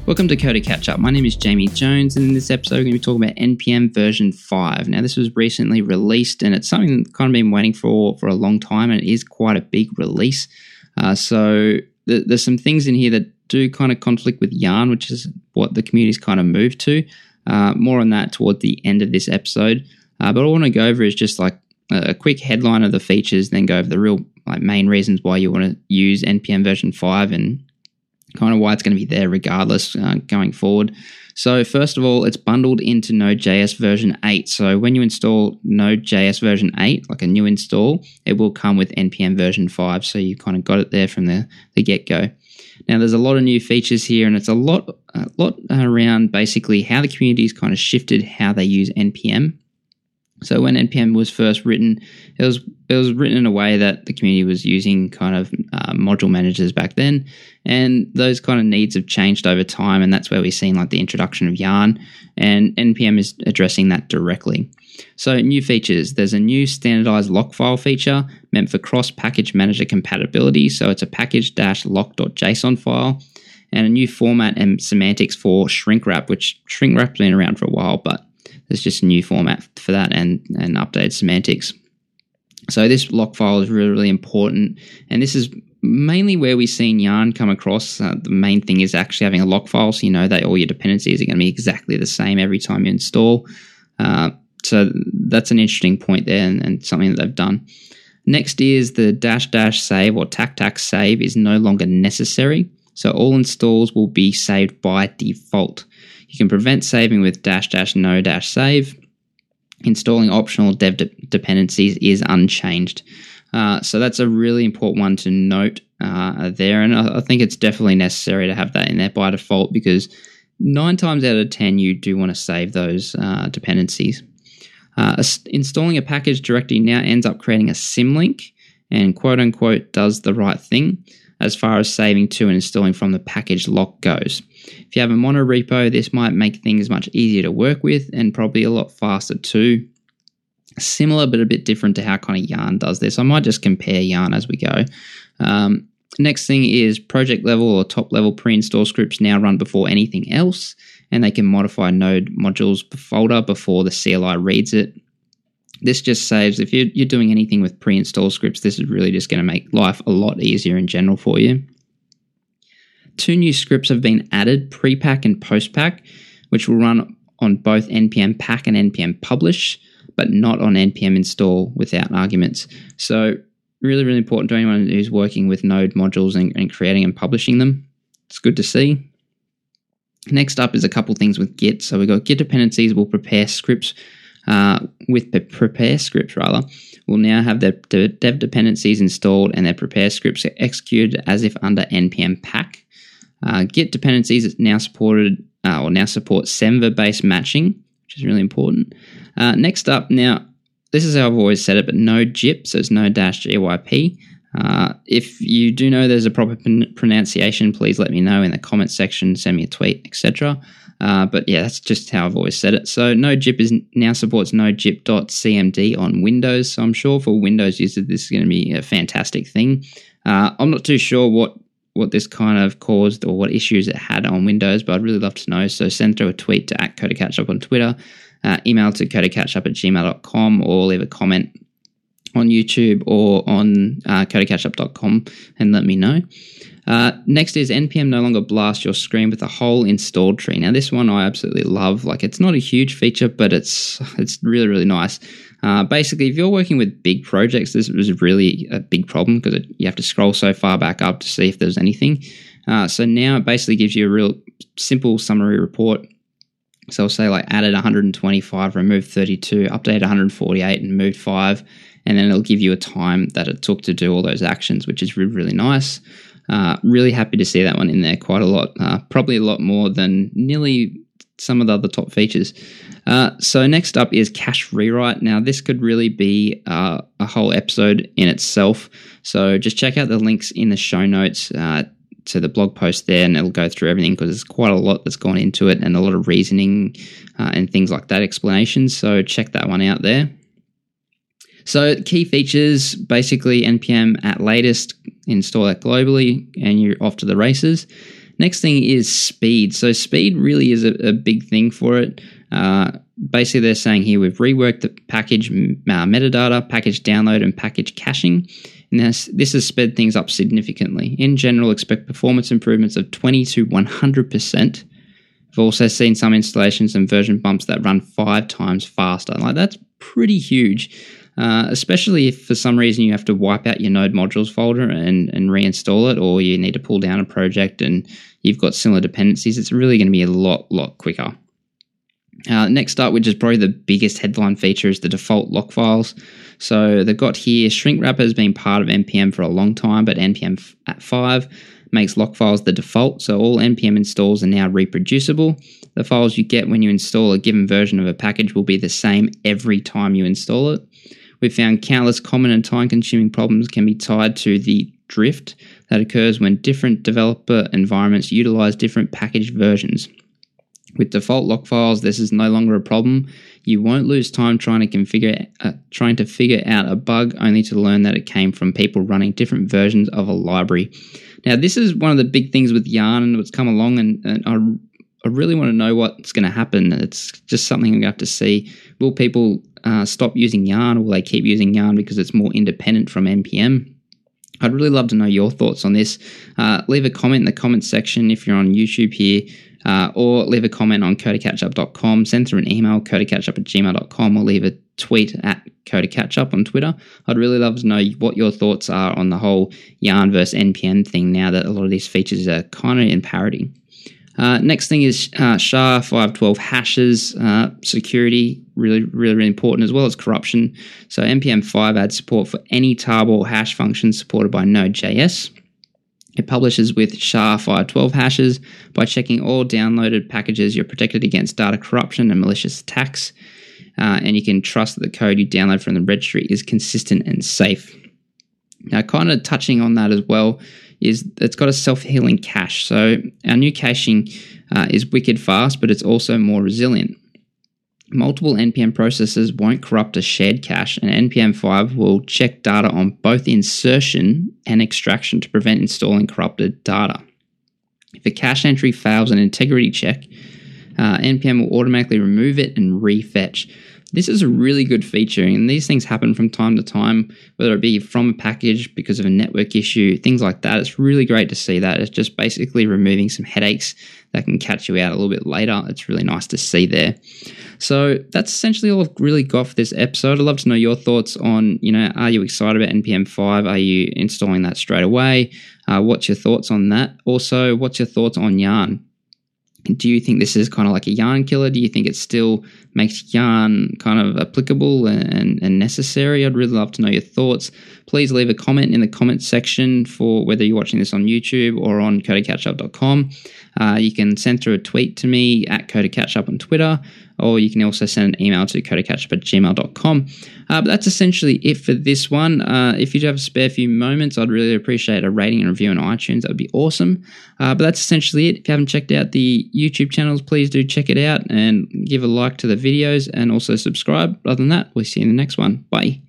Welcome to Coder Catch Up. My name is Jamie Jones, and in this episode, we're going to be talking about NPM version 5. Now, this was recently released, and it's something that I've kind of been waiting for a long time, and it is quite a big release. So there's some things in here that do kind of conflict with Yarn, which is what the community's kind of moved to. More on that toward the end of this episode. But what I want to go over is just like a quick headline of the features, then go over the real main reasons why you want to use NPM version 5 and kind of why it's going to be there regardless going forward. So first of all, it's bundled into Node.js version 8. So when you install Node.js version 8, like a new install, it will come with NPM version 5. So you kind of got it there from the get-go. Now there's a lot of new features here, and it's a lot around basically how the community's kind of shifted how they use NPM. So when NPM was first written, it was written in a way that the community was using kind of module managers back then, and those kind of needs have changed over time, and that's where we've seen like the introduction of Yarn, and NPM is addressing that directly. So new features, there's a new standardized lock file feature meant for cross-package manager compatibility, so it's a package-lock.json file, and a new format and semantics for shrink wrap, which shrink wrap's been around for a while, but there's just a new format for that and updated semantics. So this lock file is really, really important. And this is mainly where we've seen Yarn come across. The main thing is actually having a lock file, so you know that all your dependencies are going to be exactly the same every time you install. So that's an interesting point there and something that they've done. Next is the -- save or -- save is no longer necessary. So all installs will be saved by default. You can prevent saving with -- no -- save. Installing optional dev dependencies is unchanged. So that's a really important one to note there. And I think it's definitely necessary to have that in there by default, because 9 times out of 10, you do want to save those dependencies. Installing a package directly now ends up creating a symlink and quote unquote does the right thing as far as saving to and installing from the package lock goes. If you have a mono repo, this might make things much easier to work with and probably a lot faster too. Similar but a bit different to how kind of Yarn does this. I might just compare Yarn as we go. Next thing is project level or top level pre-install scripts now run before anything else, and they can modify node modules folder before the CLI reads it. This just saves, if you're doing anything with pre-install scripts, this is really just going to make life a lot easier in general for you. 2 new scripts have been added, prepack and postpack, which will run on both npm pack and npm publish, but not on npm install without arguments. So really, really important to anyone who's working with Node modules and creating and publishing them. It's good to see. Next up is a couple things with Git. So we've got Git dependencies will prepare scripts with the prepare scripts will now have their dev dependencies installed and their prepare scripts executed as if under npm pack. Git dependencies is now supported or now support Semver-based matching, which is really important. Next up, now this is how I've always said it, but Node GYP, so it's Node -gyp. If you do know there's a proper pronunciation, please let me know in the comments section, send me a tweet, etc. But yeah, that's just how I've always said it. So Node GYP now supports nodegyp.cmd on Windows. So I'm sure for Windows users, this is going to be a fantastic thing. I'm not too sure what this kind of caused or what issues it had on Windows, but I'd really love to know. So send through a tweet to @CoderCatchup on Twitter, email to codercatchup@gmail.com, or leave a comment on YouTube or on codercatchup.com and let me know. Next is NPM no longer blasts your screen with a whole installed tree. Now this one I absolutely love. Like, it's not a huge feature, but it's really, really nice. Basically, if you're working with big projects, this was really a big problem because you have to scroll so far back up to see if there's anything. So now it basically gives you a real simple summary report. So I'll say like added 125, removed 32, updated 148 and moved 5. And then it'll give you a time that it took to do all those actions, which is really, really nice. Really happy to see that one in there quite a lot. Probably a lot more than nearly some of the other top features. So next up is cache rewrite. Now this could really be a whole episode in itself. So just check out the links in the show notes to the blog post there, and it'll go through everything because there's quite a lot that's gone into it and a lot of reasoning and things like that, explanations. So check that one out there. So key features, basically NPM at latest, install that globally, and you're off to the races. Next thing is speed. So speed really is a big thing for it. Basically, they're saying here we've reworked the package metadata, package download, and package caching. And this has sped things up significantly. In general, expect performance improvements of 20 to 100%. I've also seen some installations and version bumps that run 5 times faster. Like, that's pretty huge, especially if for some reason you have to wipe out your Node modules folder and reinstall it, or you need to pull down a project and you've got similar dependencies. It's really going to be a lot quicker. Next up, which is probably the biggest headline feature, is the default lock files. So they've got here, shrink wrapper has been part of NPM for a long time, but NPM 5 makes lock files the default, so all NPM installs are now reproducible. The files you get when you install a given version of a package will be the same every time you install it. We've found countless common and time-consuming problems can be tied to the drift that occurs when different developer environments utilize different package versions. With default lock files, this is no longer a problem. You won't lose time trying to figure out a bug, only to learn that it came from people running different versions of a library. Now, this is one of the big things with Yarn and what's come along, and I really want to know what's going to happen. It's just something we have to see. Will people stop using Yarn, or will they keep using Yarn because it's more independent from NPM? I'd really love to know your thoughts on this. Leave a comment in the comments section if you're on YouTube here, or leave a comment on codercatchup.com. Send through an email, codercatchup@gmail.com, or leave a tweet at codercatchup on Twitter. I'd really love to know what your thoughts are on the whole Yarn versus NPM thing now that a lot of these features are kind of in parity. Next thing is SHA-512 hashes, security, really important, as well as corruption. So NPM 5 adds support for any tarball hash function supported by Node.js. It publishes with SHA-512 hashes. By checking all downloaded packages, you're protected against data corruption and malicious attacks, and you can trust that the code you download from the registry is consistent and safe. Now, kind of touching on that as well, is it's got a self-healing cache. So our new caching is wicked fast, but it's also more resilient. Multiple NPM processes won't corrupt a shared cache, and NPM 5 will check data on both insertion and extraction to prevent installing corrupted data. If a cache entry fails an integrity check, NPM will automatically remove it and refetch. This is a really good feature, and these things happen from time to time, whether it be from a package because of a network issue, things like that. It's really great to see that. It's just basically removing some headaches that can catch you out a little bit later. It's really nice to see there. So that's essentially all I've really got for this episode. I'd love to know your thoughts on, are you excited about NPM 5? Are you installing that straight away? What's your thoughts on that? Also, what's your thoughts on Yarn? Do you think this is kind of like a Yarn killer? Do you think it still makes Yarn kind of applicable and necessary? I'd really love to know your thoughts. Please leave a comment in the comments section for whether you're watching this on YouTube or on codercatchup.com. You can send through a tweet to me at codercatchup on Twitter, or you can also send an email to codercatchup@gmail.com. But that's essentially it for this one. If you do have a spare few moments, I'd really appreciate a rating and review on iTunes. That would be awesome. But that's essentially it. If you haven't checked out the YouTube channels, please do check it out and give a like to the videos and also subscribe. Other than that, we'll see you in the next one. Bye.